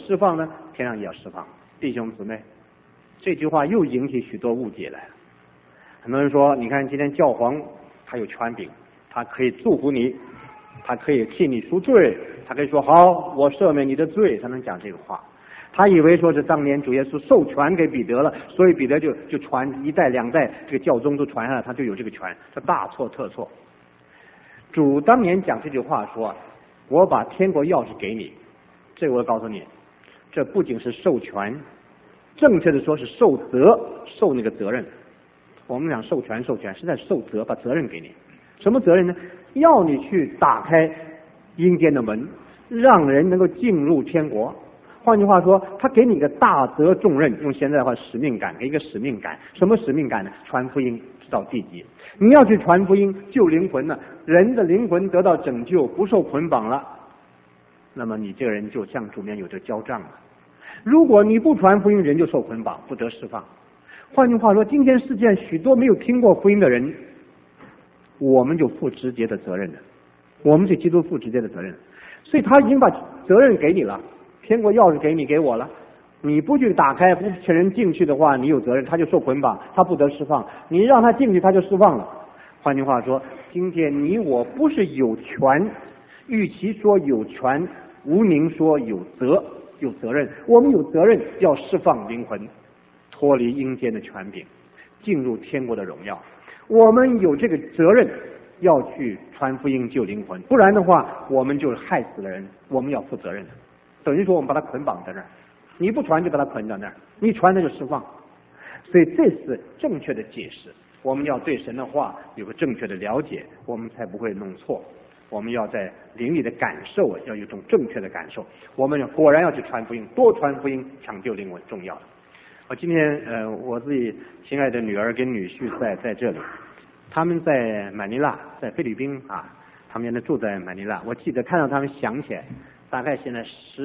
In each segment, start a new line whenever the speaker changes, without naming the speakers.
释放呢，天上也要释放。弟兄姊妹，这句话又引起许多误解来了。很多人说，你看今天教皇他有权柄，他可以祝福你，他可以替你赎罪，他可以说好，我赦免你的罪，他能讲这个话。他以为说是当年主耶稣授权给彼得了，所以彼得就传一代两代，这个教宗都传下来，他就有这个权。这大错特错。主当年讲这句话说，我把天国钥匙给你，这个我告诉你，这不仅是授权，正确的说是受责，受那个责任。我们讲授权是在受责，把责任给你。什么责任呢？要你去打开阴间的门，让人能够进入天国。换句话说，他给你个大责重任，用现在的话使命感，给一个使命感。什么使命感呢？传福音到地极。你要去传福音救灵魂呢，人的灵魂得到拯救，不受捆绑了，那么你这个人就向主面有这交账了。如果你不传福音，人就受捆绑，不得释放。换句话说，今天世界上许多没有听过福音的人，我们就负直接的责任了，我们对基督负直接的责任。所以他已经把责任给你了，天国钥匙给你给我了，你不去打开，不请人进去的话，你有责任，他就受捆绑，他不得释放。你让他进去，他就释放了。换句话说，今天你我不是有权，与其说有权，无宁说有责任。我们有责任要释放灵魂，脱离阴间的权柄，进入天国的荣耀。我们有这个责任要去传福音救灵魂，不然的话我们就是害死了人，我们要负责任的。等于说我们把他捆绑在那儿，你不传就把他捆在那儿，你传他就释放。所以这是正确的解释。我们要对神的话有个正确的了解，我们才不会弄错。我们要在灵里的感受要有一种正确的感受。我们果然要去传福音，多传福音，抢救灵魂重要的。我今天我自己亲爱的女儿跟女婿在这里，他们在马尼拉，在菲律宾啊，他们现在住在马尼拉。我记得看到他们想起来，大概现在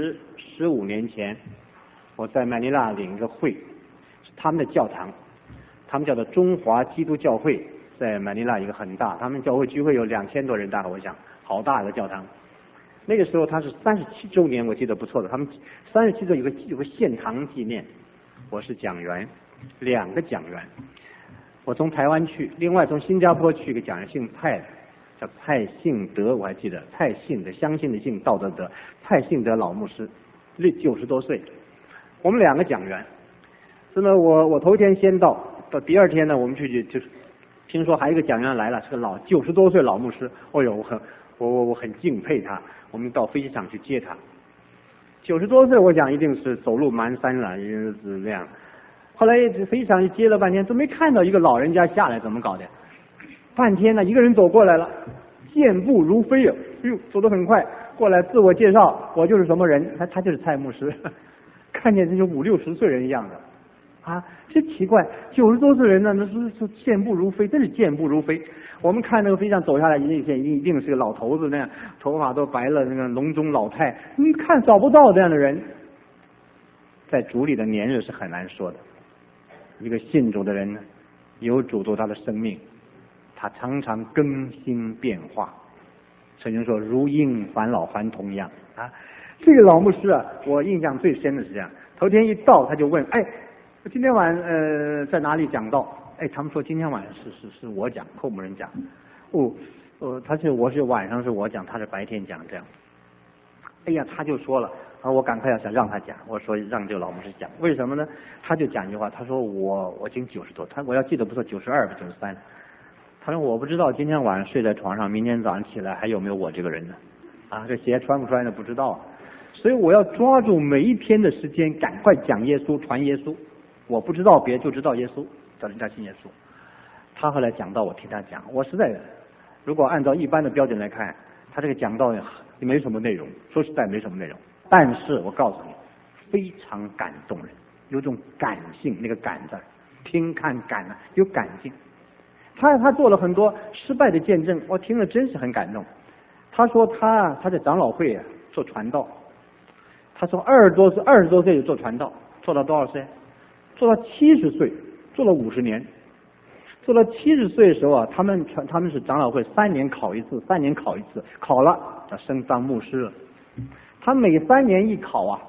15年前，我在马尼拉领一个会，是他们的教堂，他们叫做中华基督教会，在马尼拉一个很大，他们教会聚会有2000多人，大概我想好大的教堂。那个时候他是37周年，我记得不错的，他们37周有个献堂纪念。我是讲员，2个讲员。我从台湾去，另外从新加坡去一个讲员，姓蔡的，叫蔡信德，我还记得，蔡信德，相信的信，道德德，蔡信德老牧师，90多岁。我们2个讲员。那么我头一天先到第二天呢，我们去就是听说还有一个讲员来了，是个90多岁老牧师。哦呦，我很敬佩他。我们到飞机场去接他。90多岁，我想一定是走路蹒跚了，也是那样。后来飞机场接了半天，都没看到一个老人家下来，怎么搞的？半天呢，一个人走过来了，健步如飞啊，走得很快，过来自我介绍，我就是什么人，他就是蔡牧师，看见这就50、60岁人一样的。啊，真奇怪，90多岁人呢，那是健步如飞，真是健步如飞。我们看那个飞机上走下来，一定是个老头子那样，头发都白了，那个笼中老态，你看找不到这样的人。在主里的年日是很难说的。一个信主的人呢，有主做他的生命，他常常更新变化。曾经说如婴返老还童一样啊。这个老牧师啊，我印象最深的是这样，头天一到他就问，今天晚在哪里讲道？他们说今天晚上是我讲，寇某人讲。我是晚上是我讲，他是白天讲这样。他就说了我赶快想让他讲，我说让这个老牧师讲，为什么呢？他就讲一句话，他说我已经90多，我要记得不错92吧93。他说我不知道今天晚上睡在床上，明天早上起来还有没有我这个人呢？这鞋穿不穿的不知道，所以我要抓住每一天的时间，赶快讲耶稣，传耶稣。我不知道别就知道耶稣，叫人家信耶稣。他后来讲到，我听他讲，我实在如果按照一般的标准来看，他这个讲道也没什么内容，说实在没什么内容。但是我告诉你，非常感动人，有种感性，那个感字，听看感有感性。他做了很多失败的见证，我听了真是很感动。他说他在长老会做传道，他说20多岁就做传道，做到多少岁？做到70岁，做了50年。做到70岁的时候他们是长老会3年考一次，考了升当牧师了。他每3年一考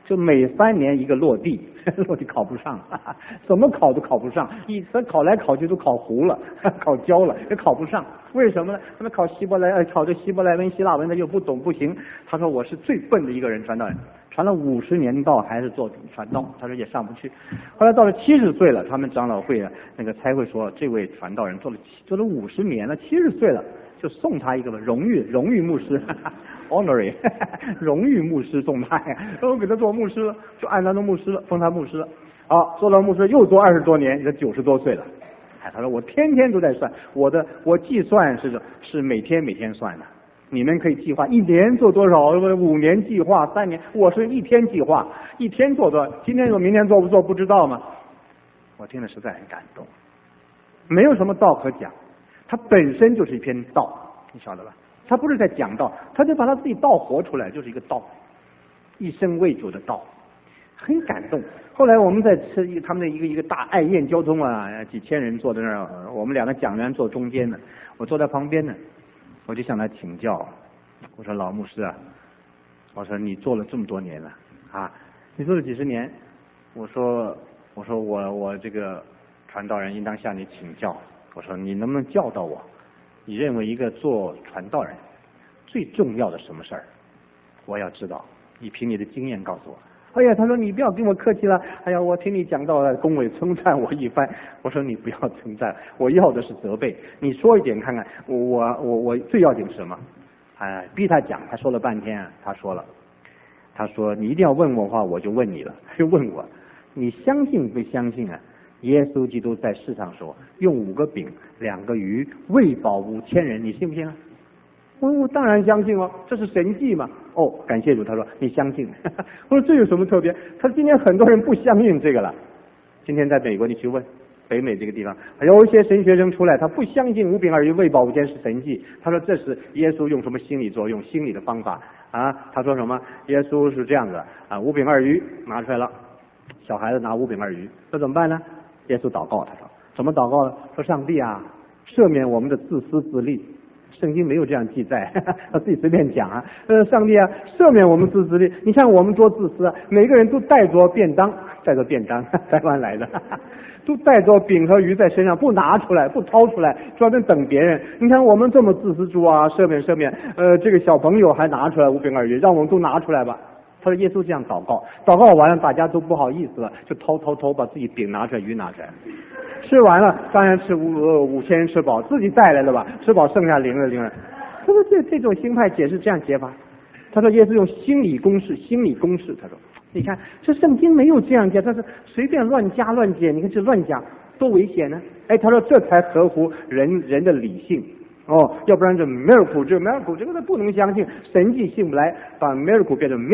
就每3年一个落地，落地考不上，怎么考都考不上，他考来考去都考糊了，考焦了，也考不上。为什么呢？他们考这希伯来文、希腊文，他又不懂不行。他说我是最笨的一个人，传道人，传了50年道还是做传道，他说也上不去。后来到了70岁了，他们长老会那个差会说，这位传道人做了50年了，70岁了，就送他一个荣誉牧师。honorary 荣誉牧师送他呀，然后给他做牧师了，就按他的牧师了，封他牧师了。好，做了牧师又做20多年，也90多岁了。他说我天天都在算，我计算是每天算的。你们可以计划1年做多少，5年计划，3年，我是1天计划，1天做多少，今天做明天做不做不知道吗？我听了实在很感动，没有什么道可讲，它本身就是一篇道，你晓得吧？他不是在讲道，他就把他自己道活出来，就是一个道，一生为主的道，很感动。后来我们在吃他们的一个大爱宴交通啊，几千人坐在那儿，我们2个讲员坐中间呢，我坐在旁边呢，我就向他请教，我说老牧师啊，我说你做了这么多年了啊，你做了几十年，我说我这个传道人应当向你请教，我说你能不能教导我？你认为一个做传道人最重要的什么事儿？我要知道，你凭你的经验告诉我。哎呀，他说你不要跟我客气了。哎呀，我听你讲到了，恭维称赞我一番。我说你不要称赞，我要的是责备。你说一点看看，我最要紧是什么？逼他讲，他说了半天，他说你一定要问我的话，我就问你了，就问我，你相信不相信啊？耶稣基督在世上说，用5个饼2个鱼喂饱5000人，你信不信啊？我当然相信了，这是神迹嘛。哦，感谢主，他说你相信。我说这有什么特别？他说今天很多人不相信这个了。今天在美国你去问北美这个地方，有一些神学生出来，他不相信5饼2鱼喂饱5000是神迹。他说这是耶稣用什么心理作用、心理的方法啊？他说什么？耶稣是这样子啊，5饼2鱼拿出来了，小孩子拿5饼2鱼，这怎么办呢？耶稣祷告，他说怎么祷告呢？说上帝啊，赦免我们的自私自利。圣经没有这样记载，他自己随便讲啊。上帝啊，赦免我们自私利。你看我们多自私啊，每个人都带着便当，台湾来的，都带着饼和鱼在身上，不拿出来，不掏出来，专门等别人。你看我们这么自私，主啊，赦免。这个小朋友还拿出来5饼2鱼，让我们都拿出来吧。他说耶稣这样祷告完了，大家都不好意思了，就偷把自己饼拿出来，鱼拿出来。吃完了，当然吃5000人吃饱，自己带来了吧？吃饱剩下零了。他说这种新派解释这样解法。他说耶稣用心理公式。他说你看这圣经没有这样解，他说随便乱加乱解，你看这乱讲多危险呢？哎，他说这才合乎人的理性。哦，要不然这 miracle 这个他不能相信，神迹信不来，把 miracle 变成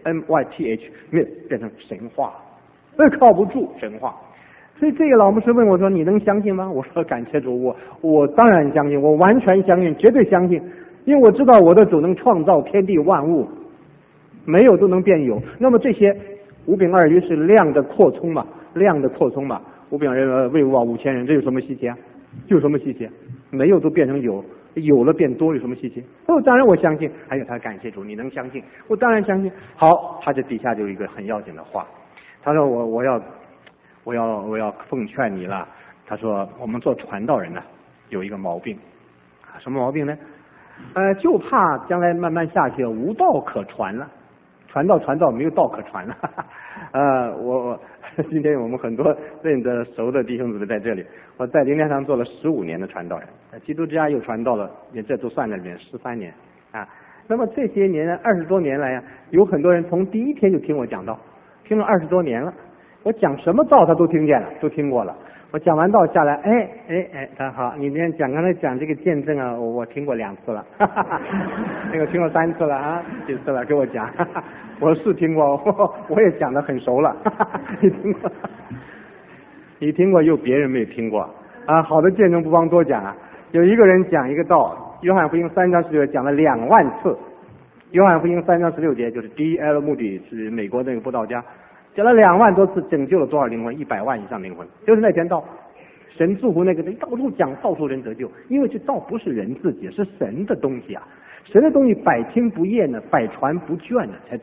myth myth 变成神话，这靠不住神话。所以这个老牧师问我说：“你能相信吗？”我说：“感谢主，我当然相信，我完全相信，绝对相信，因为我知道我的主能创造天地万物，没有都能变有。那么这些5饼2鱼是量的扩充嘛，5饼2鱼喂饱5000人，这有什么稀奇啊？没有都变成有，有了变多，有什么稀奇？当然我相信。还有他感谢主，你能相信？我当然相信。好，他这底下就有一个很要紧的话，他说我要奉劝你了。他说我们做传道人呢，有一个毛病，什么毛病呢？就怕将来慢慢下去无道可传了，传道没有道可传了。今天我们很多认得熟的弟兄姊妹在这里，我在灵粮堂做了15年的传道人，基督之家又传道了，也这都算在里面13年啊。那么这些年20多年来呀，有很多人从第一天就听我讲道，听了20多年了。我讲什么道他都听见了，都听过了。我讲完道下来，他好，你刚才讲这个见证啊，我听过2次了，那个听过3次了啊，几次了，给我讲，我是听过，我也讲得很熟了，你听过又别人没听过啊，好的见证不妨多讲啊。有一个人讲一个道，约翰福音3章16节讲了2万次，约翰福音3章16节就是 D.L. 目的是美国那个布道家。讲了2万多次，拯救了多少灵魂？100万以上灵魂，就是那篇道。神祝福那个人到处讲，到处人得救，因为这道不是人自己，是神的东西啊。神的东西百听不厌的，百传不倦的才对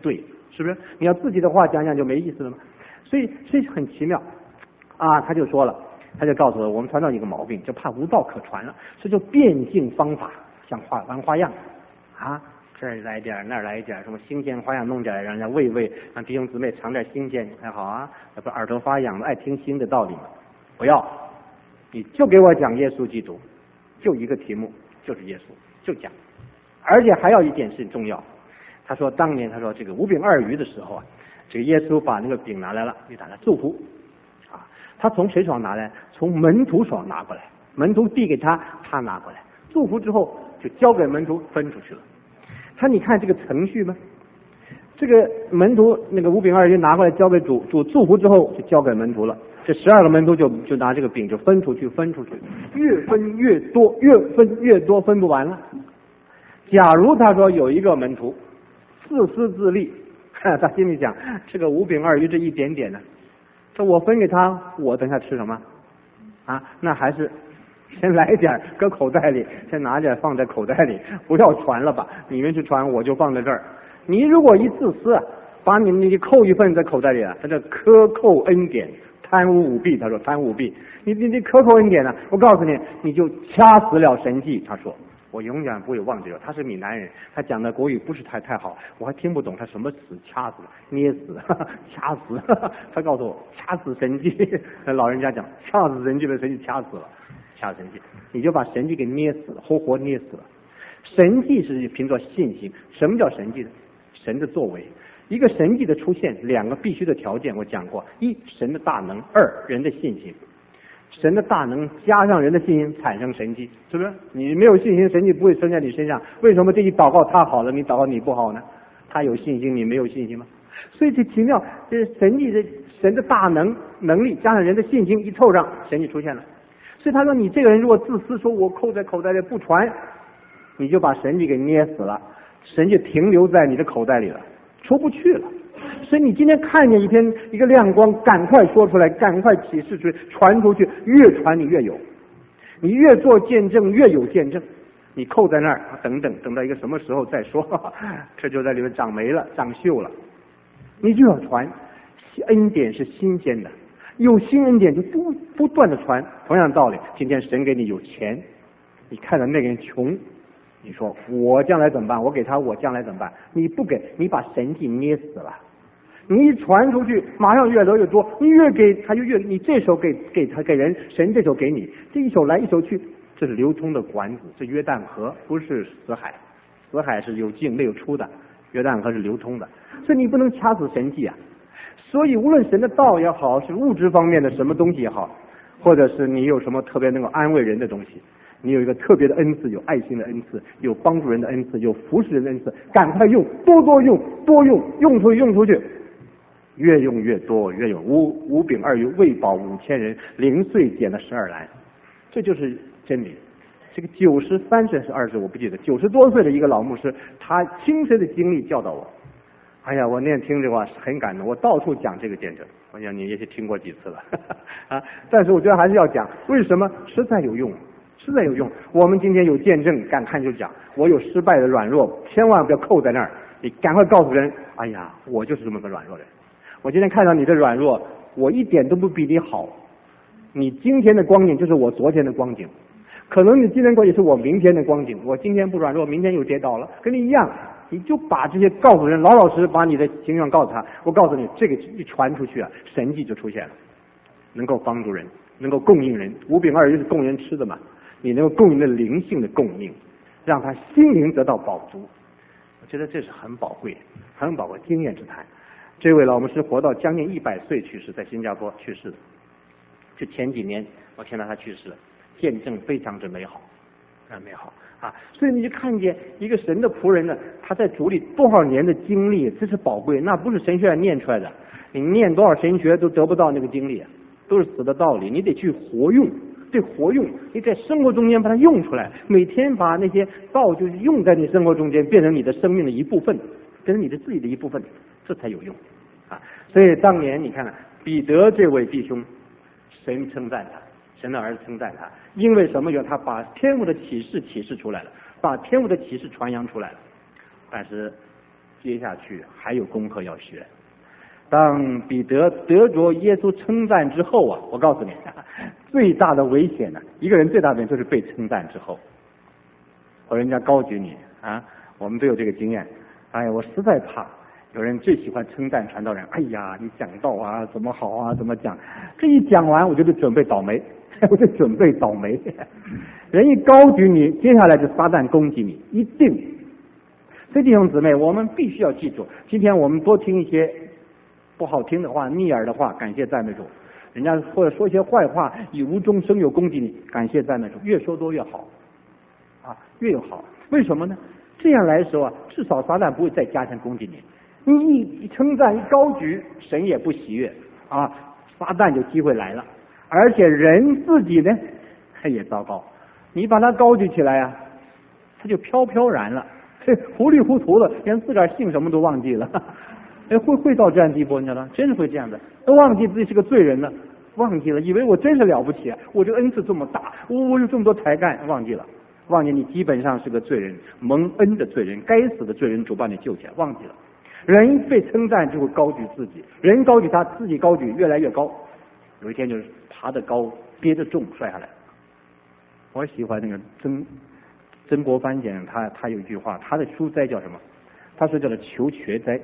是不是？你要自己的话讲讲就没意思了嘛。所以这很奇妙啊，他就说了，他就告诉我们传道一个毛病，就怕无道可传了，这就变尽方法，像玩花样啊，这儿来一点，那儿来一点，什么新鲜花样弄点，让人家喂，让弟兄姊妹尝点新鲜，还好啊，那不耳朵发痒了，爱听新的道理嘛。不要，你就给我讲耶稣基督，就一个题目，就是耶稣，就讲。而且还有一点是重要，他说当年他说这个5饼2鱼的时候啊，这个耶稣把那个饼拿来了，给大家祝福啊。他从谁手上拿来？从门徒手上拿过来，门徒递给他，他拿过来，祝福之后就交给门徒分出去了。你看这个程序吗？这个门徒那个5饼2鱼拿过来交给主祝福之后就交给门徒了。这12个门徒就拿这个饼就分出去，越分越多，越分越多，分不完了。假如他说有一个门徒自私自利，他心里想这个5饼2鱼这一点点呢，说我分给他，我等下吃什么啊？那还是先来点搁口袋里，先拿点放在口袋里，不要传了吧，你们去传，我就放在这儿。你如果一自私啊，把你们扣一份在口袋里啊，他叫克扣恩典，贪污舞弊。他说贪污舞弊，你克扣恩典呢，我告诉你，你就掐死了神迹。他说我永远不会忘记了，他是闽南人，他讲的国语不是太好，我还听不懂他什么词，掐死、捏死、掐死。他告诉我掐死神迹，老人家讲掐死神迹的神迹掐死了，掐神迹，你就把神迹给捏死了，活活捏死了。神迹是凭着信心。什么叫神迹呢？神的作为。一个神迹的出现，两个必须的条件我讲过：一，神的大能；二，人的信心。神的大能加上人的信心产生神迹，是不是？你没有信心，神迹不会生在你身上。为什么这一祷告他好了，你祷告你不好呢？他有信心，你没有信心吗？所以这奇妙，这神迹的神的大能力加上人的信心一凑上，神迹出现了。所以他说，你这个人如果自私，说我扣在口袋里不传，你就把神迹给捏死了，神迹停留在你的口袋里了，出不去了。所以你今天看见一个亮光，赶快说出来，赶快启示出去，传出去，越传你越有，你越做见证越有见证。你扣在那儿，等到一个什么时候再说，这就在里面长霉了，长锈了。你就要传，恩典是新鲜的，有新恩典就不断的传。同样道理，今天神给你有钱，你看到那个人穷，你说我将来怎么办？我给他，我将来怎么办？你不给，你把神迹捏死了。你一传出去，马上越得越多，你越给他就越，你这手给他给人，神这手给你，这一手来一手去，这是流通的管子，是约旦河，不是死海。死海是有进没有出的，约旦河是流通的，所以你不能掐死神迹啊。所以无论神的道也好，是物质方面的什么东西也好，或者是你有什么特别能够安慰人的东西，你有一个特别的恩赐，有爱心的恩赐，有帮助人的恩赐，有服侍人的恩赐，赶快用，多用，用出去，越用越多，越有。5饼2鱼喂饱5000人，零碎捡了12篮，这就是真理。这个93岁是20，我不记得，90多岁的一个老牧师，他亲身的经历教导我。哎呀，我那天听这话很感动，我到处讲这个见证。我想你也许听过几次了啊，但是我觉得还是要讲，为什么？实在有用。我们今天有见证，敢看就讲。我有失败的软弱，千万不要扣在那儿，你赶快告诉人，哎呀，我就是这么个软弱人。我今天看到你的软弱，我一点都不比你好。你今天的光景就是我昨天的光景，可能你今天光景是我明天的光景。我今天不软弱，明天又跌倒了，跟你一样。你就把这些告诉人，老实把你的情况告诉他。我告诉你，这个一传出去啊，神迹就出现了，能够帮助人，能够供应人。5饼2鱼是供人吃的嘛，你能够供应的灵性的供应，让他心灵得到饱足。我觉得这是很宝贵经验之谈。这位老牧师活到将近100岁去世，在新加坡去世的。就前几年我听到他去世了，见证非常之美好，美好啊！所以你就看见一个神的仆人呢，他在主里多少年的经历，这是宝贵，那不是神学院念出来的，你念多少神学都得不到那个经历，都是死的道理，你得去活用。对，活用，你在生活中间把它用出来，每天把那些道就是用在你生活中间，变成你的生命的一部分，变成你的自己的一部分，这才有用啊！所以当年你看看彼得这位弟兄，神称赞他，神的儿子称赞他，因为什么？他把天父的启示出来了，把天父的启示传扬出来了。但是接下去还有功课要学。当彼得得着耶稣称赞之后啊，我告诉你，最大的危险呢，一个人最大的危险就是被称赞之后，或人家高举你啊，我们都有这个经验。哎，我实在怕有人最喜欢称赞传道人，哎呀，你讲道啊，怎么好啊，怎么讲？这一讲完，我就准备倒霉，我就准备倒霉。人一高举你，接下来就撒旦攻击你，一定。所以弟兄姊妹，我们必须要记住，今天我们多听一些不好听的话、逆耳的话，感谢赞美主。人家或者说一些坏话，以无中生有攻击你，感谢赞美主，越说多越好，啊，越有好。为什么呢？这样来说啊，至少撒旦不会再加强攻击你。你一称赞一高举，神也不喜悦啊，撒旦就机会来了。而且人自己呢，也糟糕。你把他高举起来啊，他就飘飘然了，糊里糊涂了，连自个儿姓什么都忘记了。会到这样地步，你知道吗？真是会这样的，都忘记自己是个罪人了，忘记了，以为我真是了不起，我这个恩赐这么大，我有这么多才干，忘记了，忘记你基本上是个罪人，蒙恩的罪人，该死的罪人，主把你救起来，忘记了。人被称赞就会高举自己，人高举他自己高举越来越高，有一天就是爬得高，跌得重，摔下来。我喜欢那个曾国藩先生，他有一句话，他的书斋叫什么？他说叫做求瘸斋。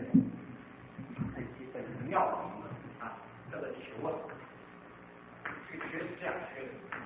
妙啊，叫做求啊，这个缺是这样缺的，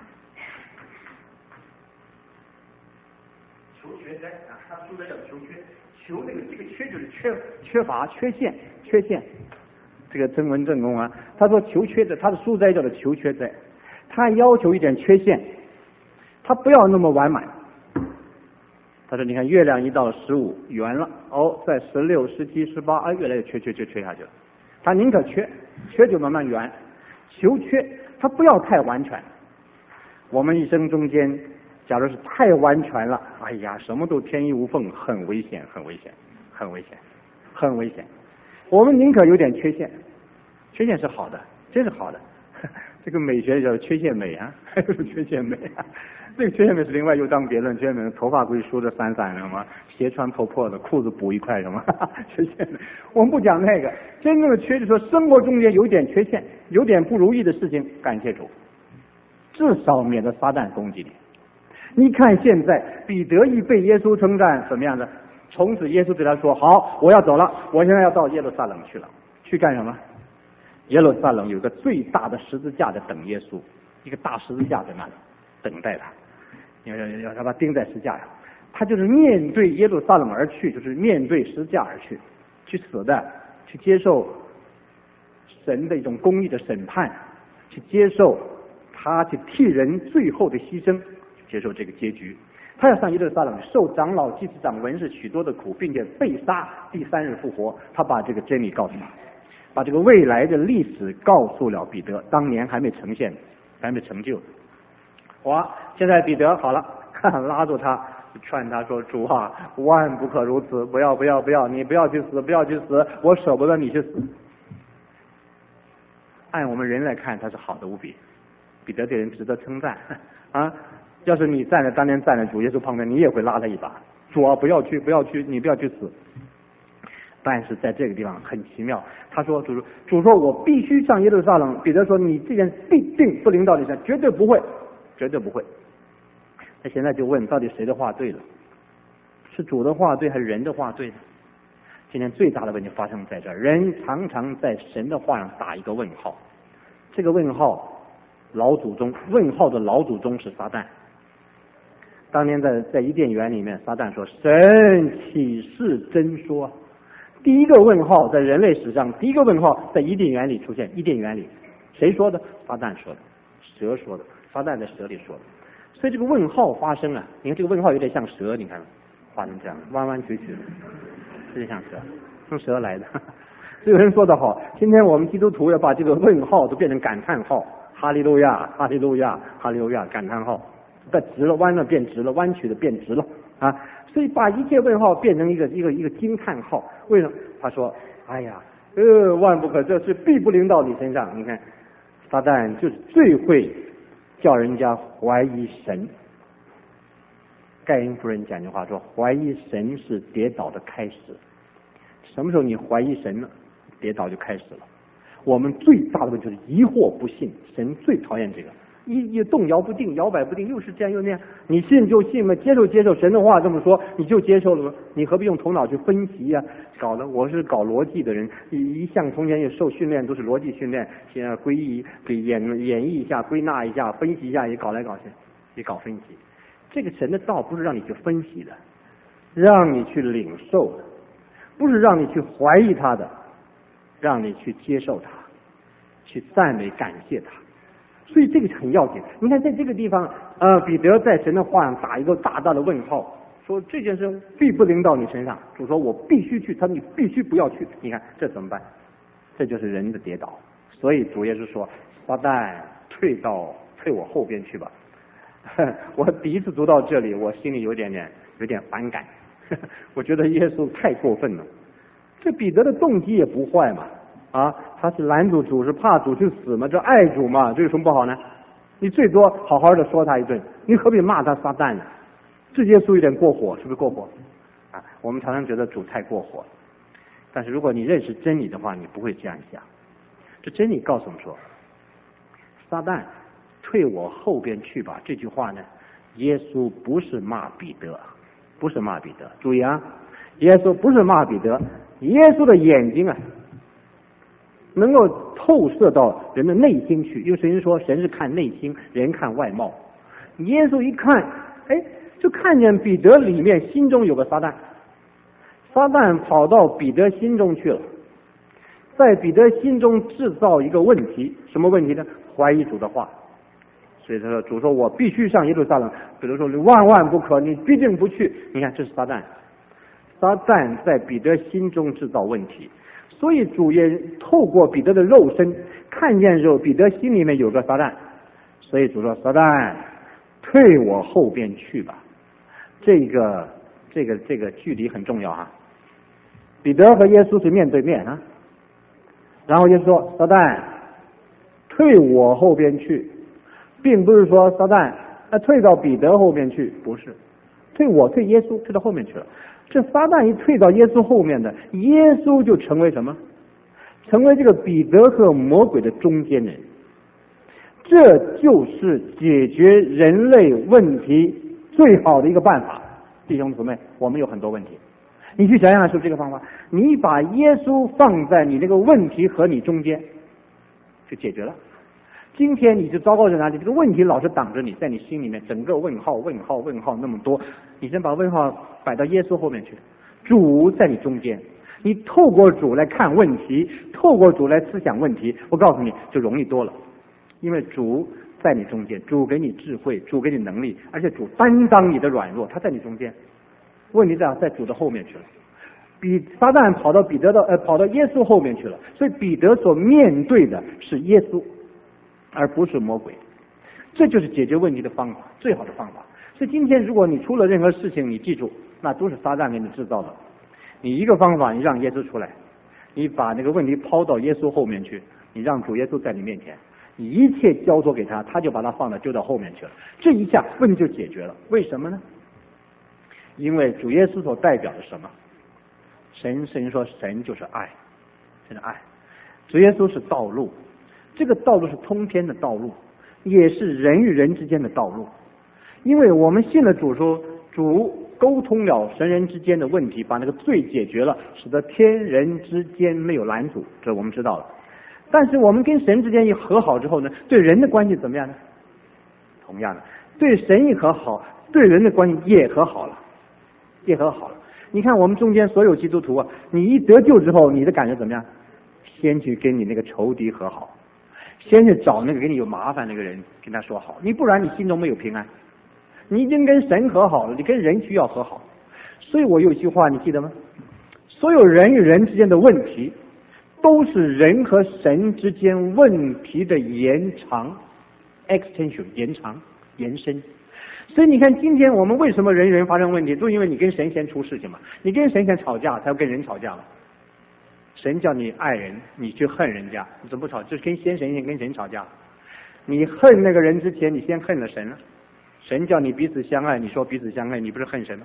求瘸斋啊，他书斋叫求缺，求这个缺就是缺乏、缺陷。这个曾文正公啊，他说求缺的，他的书斋叫做求缺斋，他要求一点缺陷，他不要那么完满。他说：“你看，月亮一到15圆了，哦，在16、17、18，啊，越来越缺下去了。他宁可缺就慢慢圆，求缺，他不要太完全。我们一生中间，假如是太完全了，哎呀，什么都天衣无缝，很危险。我们宁可有点缺陷，缺陷是好的，真是好的。这个美学叫缺陷美啊，缺陷美啊。”这个缺陷美是另外又当别论，缺陷美头发归梳的散散什么，鞋穿破的，裤子补一块什么，缺陷美。我们不讲那个，真正的缺就是说生活中间有点缺陷，有点不如意的事情，感谢主，至少免得撒旦攻击你。你看现在彼得一被耶稣称赞怎么样的？从此耶稣对他说：“好，我要走了，我现在要到耶路撒冷去了。去干什么？耶路撒冷有个最大的十字架在等耶稣，一个大十字架在那里等待他。”要让他钉在十字架上，他就是面对耶路撒冷而去，就是面对十字架而去，去死的，去接受神的一种公义的审判，去接受他去替人最后的牺牲，接受这个结局。他要上耶路撒冷，受长老、祭司长、文士许多的苦，并且被杀，第3日复活。他把这个真理告诉他，把这个未来的历史告诉了彼得，当年还没呈现，还没成就。哇！现在彼得好了，拉住他，劝他说：“主啊，万不可如此！不要！你不要去死！我舍不得你去死。”按我们人来看，他是好的无比，彼得这人值得称赞啊！要是你当年站在主耶稣旁边，你也会拉他一把。主啊，不要去！你不要去死！但是在这个地方很奇妙，他说：“主说我必须上耶路撒冷。”彼得说：“你这件必定不临到你身，绝对不会。”他现在就问，到底谁的话对了？是主的话对还是人的话对呢？今天最大的问题发生在这儿，人常常在神的话上打一个问号。这个问号问号的老祖宗是撒旦。当年在伊甸园里面，撒旦说：“神岂是真说？”第一个问号在人类史上，第一个问号在伊甸园里出现。伊甸园里谁说的？撒旦说的，蛇说的。撒旦在蛇里说的，所以这个问号发生啊，你看这个问号有点像蛇，你看画成这样弯弯曲曲的，有点像蛇，从蛇来的。所以有人说得好，今天我们基督徒要把这个问号都变成感叹号，哈利路亚，哈利路亚，哈利路亚，感叹号，在直了弯了变直了，弯曲的变直了啊！所以把一切问号变成一个惊叹号。为什么？他说：“哎呀，万不可，这是必不临到你身上。”你看，撒旦就是最会叫人家怀疑神。盖因夫人讲句话说：“怀疑神是跌倒的开始。” 什么时候你怀疑神了，跌倒就开始了。我们最大的问题就是疑惑不信，神最讨厌这个，一动摇不定，摇摆不定，又是这样又那样。你信就信嘛，接受神的话这么说，你就接受了吗？你何必用头脑去分析呀？我是搞逻辑的人，一向从前也受训练，都是逻辑训练。现在归一给演绎一下，归纳一下，分析一下，也搞来搞去，也搞分析。这个神的道不是让你去分析的，让你去领受的，不是让你去怀疑他的，让你去接受他，去赞美感谢他。所以这个很要紧。你看在这个地方，彼得在神的话上打一个大大的问号，说这件事必不临到你身上。主说我必须去，他说你必须不要去。你看这怎么办？这就是人的跌倒。所以主耶稣说，撒旦退我后边去吧。我第一次读到这里，我心里有点反感。我觉得耶稣太过分了。这彼得的动机也不坏嘛，他是拦阻主，是怕主去死嘛，这爱主嘛，这有什么不好呢？你最多好好的说他一顿，你何必骂他撒旦呢？这耶稣有点过火，是不是过火？我们常常觉得主太过火了，但是如果你认识真理的话，你不会这样想。这真理告诉我们说，撒旦退我后边去吧，这句话呢，耶稣不是骂彼得，不是骂彼得。注意啊，耶稣不是骂彼得，耶稣的眼睛能够透射到人的内心去，因为神说神是看内心，人看外貌。耶稣一看，就看见彼得里面心中有个撒旦，撒旦跑到彼得心中去了，在彼得心中制造一个问题，什么问题呢？怀疑主的话。所以他说，主说我必须上耶路撒冷。彼得说你万万不可，你必定不去。你看这是撒旦，撒旦在彼得心中制造问题。所以主也透过彼得的肉身看见彼得心里面有个撒旦，所以主说撒旦退我后边去吧。这个距离很重要啊。彼得和耶稣是面对面啊，然后耶稣说撒旦退我后边去，并不是说撒旦退到彼得后面去，不是，退耶稣退到后面去了。这撒旦一退到耶稣后面的，耶稣就成为什么？成为这个彼得和魔鬼的中间人。这就是解决人类问题最好的一个办法。弟兄姊妹，我们有很多问题，你去想想是不是这个方法？你把耶稣放在你那个问题和你中间，就解决了。今天你就糟糕在哪里？这个问题老是挡着你，在你心里面整个问号那么多，你先把问号摆到耶稣后面去，主在你中间，你透过主来看问题，透过主来思想问题，我告诉你就容易多了，因为主在你中间，主给你智慧，主给你能力，而且主担当你的软弱，他在你中间。问题在主的后面去了，撒旦跑到耶稣后面去了，所以彼得所面对的是耶稣，而不是魔鬼。这就是解决问题的方法，最好的方法。所以今天如果你出了任何事情，你记住，那都是撒旦给你制造的。你一个方法，你让耶稣出来，你把那个问题抛到耶稣后面去，你让主耶稣在你面前，你一切交托给他，他就把它丢到后面去了。这一下问题就解决了。为什么呢？因为主耶稣所代表的什么？神说神就是爱，神是爱。主耶稣是道路，这个道路是通天的道路，也是人与人之间的道路。因为我们信了主说，主沟通了神人之间的问题，把那个罪解决了，使得天人之间没有拦阻，这我们知道了。但是我们跟神之间一和好之后呢，对人的关系怎么样呢？同样的，对神一和好，对人的关系也和好了。你看我们中间所有基督徒你一得救之后，你的感觉怎么样？先去跟你那个仇敌和好，先去找那个给你有麻烦那个人跟他说好，你不然你心中没有平安。你已经跟神和好了，你跟人需要和好。所以我有一句话你记得吗？所有人与人之间的问题都是人和神之间问题的延长 extension， 延伸。所以你看今天我们为什么人与人发生问题，都因为你跟神先出事情嘛，你跟神先吵架才要跟人吵架嘛。神叫你爱人，你去恨人家，你怎么不吵？就是先跟神吵架。你恨那个人之前，你先恨了神了。神叫你彼此相爱，你说彼此相爱，你不是恨神吗？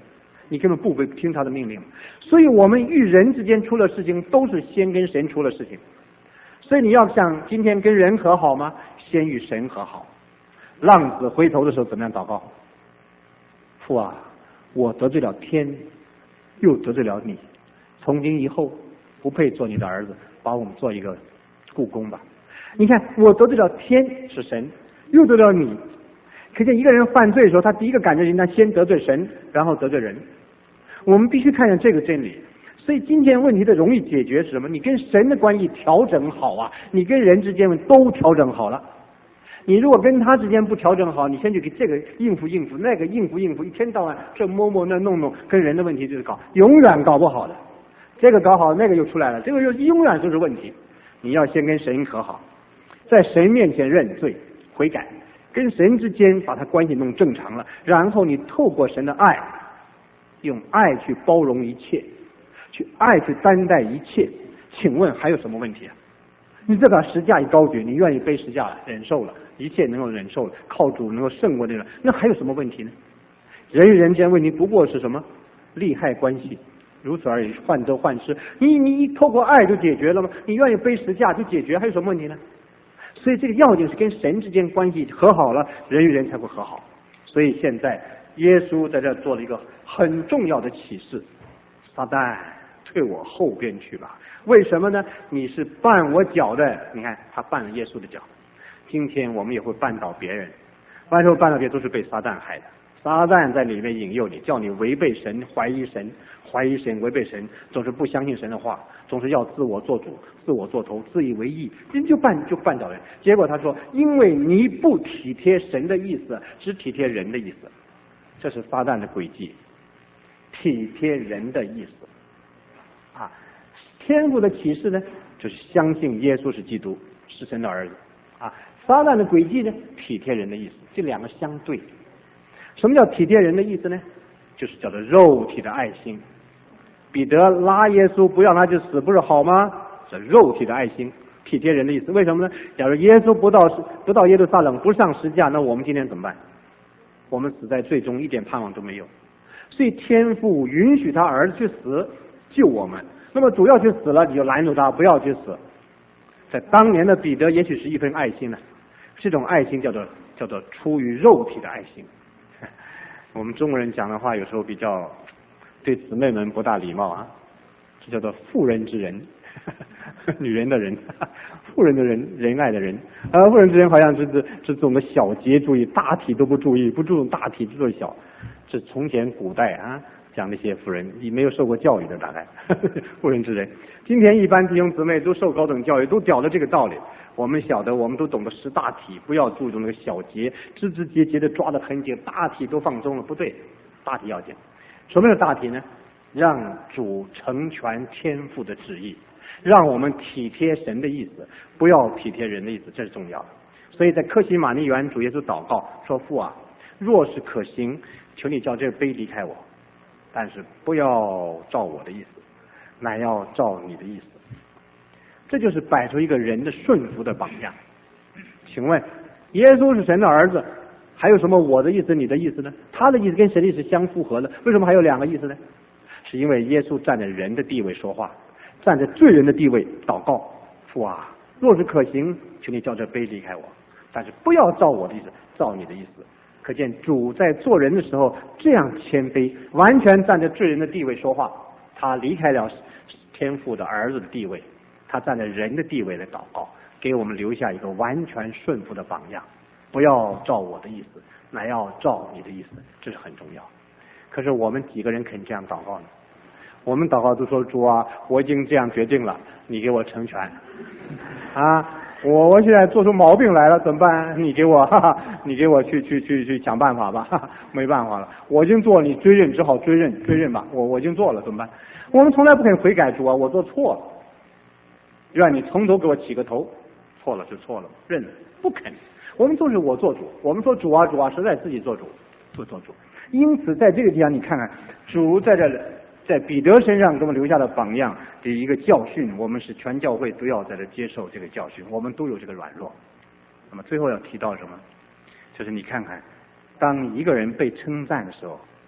你根本不会听他的命令。所以我们与人之间出了事情，都是先跟神出了事情。所以你要想今天跟人和好吗？先与神和好。浪子回头的时候怎么样祷告？父啊，我得罪了天，又得罪了你，从今以后不配做你的儿子，把我们做一个故宫吧。你看，我得罪了天是神，又得罪了你。可见一个人犯罪的时候，他第一个感觉应当先得罪神，然后得罪人。我们必须看见这个真理。所以今天问题的容易解决是什么？你跟神的关系调整好啊，你跟人之间都调整好了。你如果跟他之间不调整好，你先去给这个应付应付，那个应付应付，一天到晚这摸摸那弄弄，跟人的问题就是搞，永远搞不好的。这个搞好，那个又出来了，这个又永远都是问题。你要先跟神和好，在神面前认罪悔改，跟神之间把他关系弄正常了，然后你透过神的爱，用爱去包容一切，去爱去担待一切。请问还有什么问题啊？你这把十架一高举，你愿意背十架了，忍受了，一切能够忍受了，靠主能够胜过这个，那还有什么问题呢？人与人间问题不过是什么利害关系，如此而已，患得患失。你透过爱就解决了吗？你愿意背十架就解决，还有什么问题呢？所以这个要紧是跟神之间关系和好了，人与人才会和好。所以现在耶稣在这做了一个很重要的启示：撒旦，退我后边去吧。为什么呢？你是绊我脚的。你看他绊了耶稣的脚，今天我们也会绊倒别人，完之后绊倒别人都是被撒旦害的。撒旦在里面引诱你，叫你违背神，怀疑神，违背神，总是不相信神的话，总是要自我做主，自我做头，自以为意，就绊倒人。结果他说，因为你不体贴神的意思，只体贴人的意思，这是撒旦的诡计，体贴人的意思啊。天父的启示呢，就是相信耶稣是基督，是神的儿子啊。撒旦的诡计呢，体贴人的意思，这两个相对。什么叫体贴人的意思呢？就是叫做肉体的爱心。彼得拉耶稣不要他去死，不是好吗？是肉体的爱心，体贴人的意思。为什么呢？假如耶稣不到耶路撒冷，不上十架，那我们今天怎么办？我们死在罪中，一点盼望都没有。所以天父允许他儿子去死，救我们。那么主要去死了，你就拦住他，不要去死。在当年的彼得，也许是一份爱心呢，这种爱心叫做出于肉体的爱心。我们中国人讲的话有时候比较对姊妹们不大礼貌啊，这叫做妇人之仁，女人的人，妇人的人，仁爱的人。妇人之仁好像是懂得小节注意，大体都不注意，不注重大体，只注意小。是从前古代啊讲那些妇人，你没有受过教育的大概，妇人之仁。今天一般弟兄姊妹都受高等教育，都晓得这个道理。我们晓得，我们都懂得识大体，不要注重那个小节，枝枝节节的抓得很紧，大体都放松了，不对，大体要紧。什么是大体呢？让主成全天父的旨意，让我们体贴神的意思，不要体贴人的意思，这是重要的。所以在客西马尼园，主耶稣祷告说：“父啊，若是可行，求你叫这杯离开我，但是不要照我的意思，乃要照你的意思。”这就是摆出一个人的顺服的榜样。请问，耶稣是神的儿子，还有什么我的意思、你的意思呢？他的意思跟神的意思相符合的，为什么还有两个意思呢？是因为耶稣站在人的地位说话，站在罪人的地位祷告。父啊，若是可行，求你叫这杯离开我，但是不要照我的意思，照你的意思。可见主在做人的时候这样谦卑，完全站在罪人的地位说话。他离开了天父的儿子的地位，他站在人的地位来祷告，给我们留下一个完全顺服的榜样。不要照我的意思，乃要照你的意思，这是很重要。可是我们几个人肯这样祷告呢？我们祷告都说：“主啊，我已经这样决定了，你给我成全。啊，我现在做出毛病来了，怎么办？你给我，你给我去想办法吧。没办法了，我已经做了，你追认，只好追认吧。我已经做了，怎么办？我们从来不肯悔改，主啊，我做错了，愿你从头给我起个头，错了就错了，认了，不肯。我们都是我做主，我们说主啊，实在自己做主，不做主。因此，在这个地方，你看看主在这里，在彼得身上给我们留下的榜样的一个教训，我们是全教会都要在这接受这个教训，我们都有这个软弱。那么最后要提到什么？就是你看看，当一个人被称赞的时候，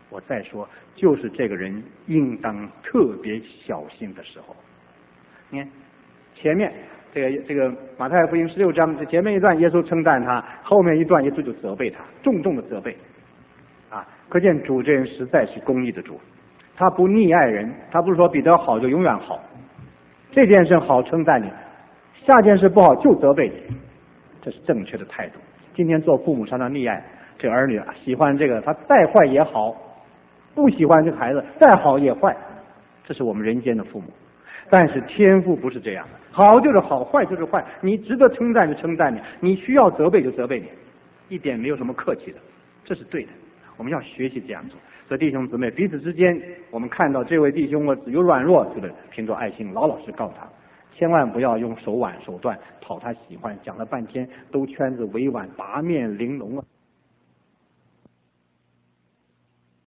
我再说，就是这个人应当特别小心的时候。你看前面这个马太福音16章，这前面一段耶稣称赞他，后面一段耶稣就责备他，重重的责备。可见主这人实在是公义的主，他不溺爱人，他不是说彼得好就永远好，这件事好称赞你，下件事不好就责备你，这是正确的态度。今天做父母常常溺爱这儿女，喜欢这个他再坏也好，不喜欢这个孩子再好也坏，这是我们人间的父母。但是天父不是这样的，好就是好，坏就是坏，你值得称赞就称赞你，你需要责备就责备你，一点没有什么客气的，这是对的。我们要学习这样做。所以弟兄姊妹彼此之间，我们看到这位弟兄有软弱，对不对？凭着爱心老老实告他，千万不要用手腕手段讨他喜欢，讲了半天兜圈子委婉八面玲珑啊。